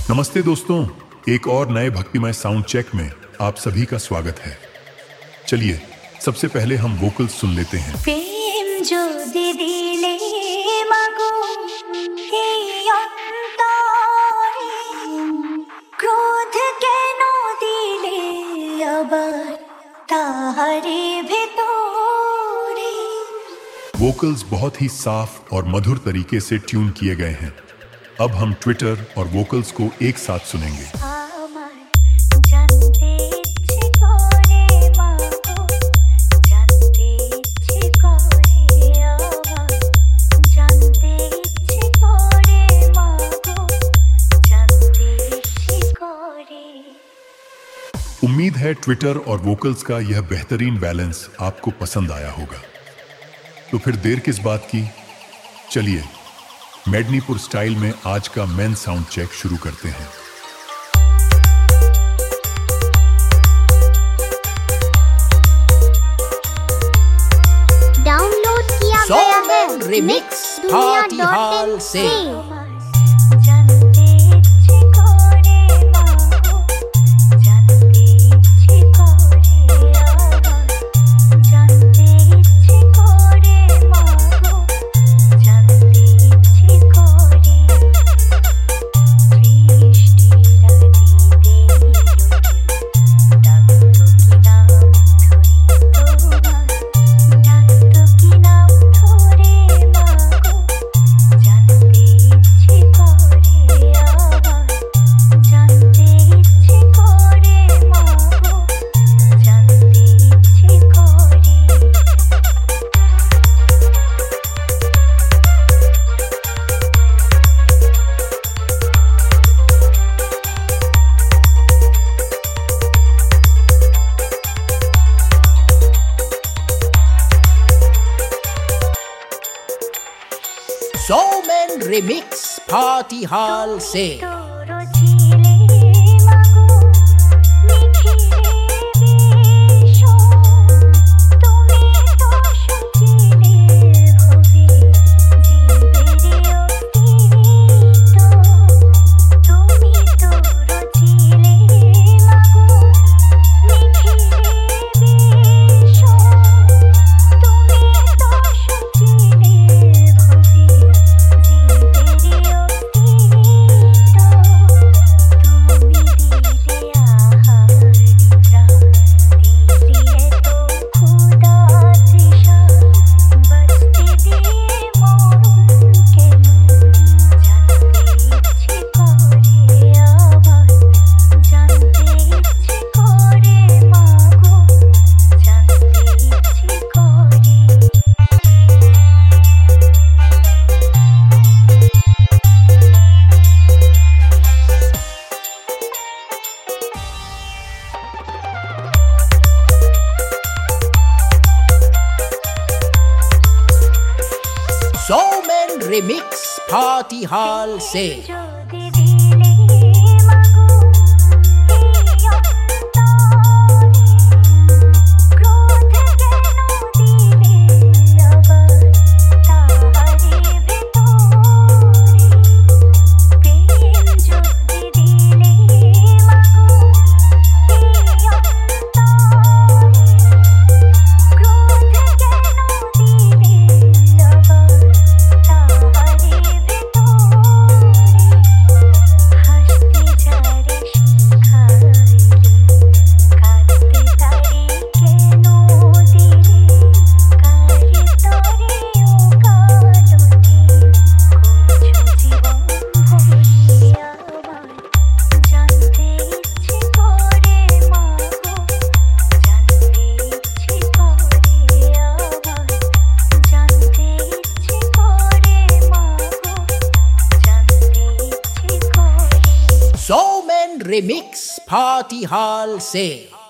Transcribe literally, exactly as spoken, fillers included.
नमस्ते दोस्तों, एक और नए भक्तिमय साउंड चेक में आप सभी का स्वागत है। चलिए सबसे पहले हम वोकल्स सुन लेते हैं। प्रेम जो दे दिले मागो हे अंतरे, क्रोध केनो दिले আবার তাহারে ভেতরে। वोकल्स बहुत ही साफ और मधुर तरीके से ट्यून किए गए हैं। अब हम ट्विटर और वोकल्स को एक साथ सुनेंगे। আমার জানতে ইচ্ছে করে মাগো, জানতে ইচ্ছে করে আমার, জানতে ইচ্ছে করে মাগো, জানতে ইচ্ছে করে। उम्मीद है ट्विटर और वोकल्स का यह बेहतरीन बैलेंस आपको पसंद आया होगा। तो फिर देर किस बात की, चलिए मेडनीपुर स्टाइल में आज का मेन साउंड चेक शुरू करते हैं। डाउनलोड किया सौ गया है में रिमिक्स पार्टी हॉल से। जानते इচ্ছে করে মাগো, জানতে ইচ্ছে করে আমার, জানতে ইচ্ছে করে মাগো, জানতে ইচ্ছে করে। বৃষ্টির রাতিতে ডাকতো কি নাম ধরি তোমার, ডাকতো কি নাম ধরে মাগো, জানতে ইচ্ছে করে আমার, জানতে ইচ্ছে করে মাগো, জানতে ইচ্ছে করে। सौ में रिमिक्स पार्टी हॉल से। তোর ছিলে মাগো নিখিলে বিষম, তুমি তো সচিলে ভবে জীবের অস্তিত্ব। তুমি তোর ছিলে মাগো নিখিলে বিষম, তুমি তো সচিলে ভবে জীবের অস্তিত্ব। তুমি দিলে আহার নিদ্রা, দিলে তো ক্ষুধা তৃষা, বাঁচতে দিয়ে মরণ কেন, জানতে ইচ্ছে করে আমার, জানতে ইচ্ছে করে মাগো, জানতে ইচ্ছে করে। सौ में रिमिक्स पार्टी हॉल से। যদি দিলে মাগো এই অন্তরে, ক্রোধ কেন দিলে আবার তাহারে ভেতরে। প্রেম যদি দিলে মাগো এই অন্তরে, ক্রোধ কেন দিলে আবার তাহারে ভেতরে। হাসতে যারে শিখাইলি, কাঁদতে তারে কেন দিলে, কারে তরে ওকালতি করছো জীবন ভরি আমার, জানতে ইচ্ছে করে মাগো, জানতে ইচ্ছে করে আমার, জানতে ইচ্ছে করে মাগো, জানতে ইচ্ছে করে। सौ में रिमिक्स पार्टी हॉल से।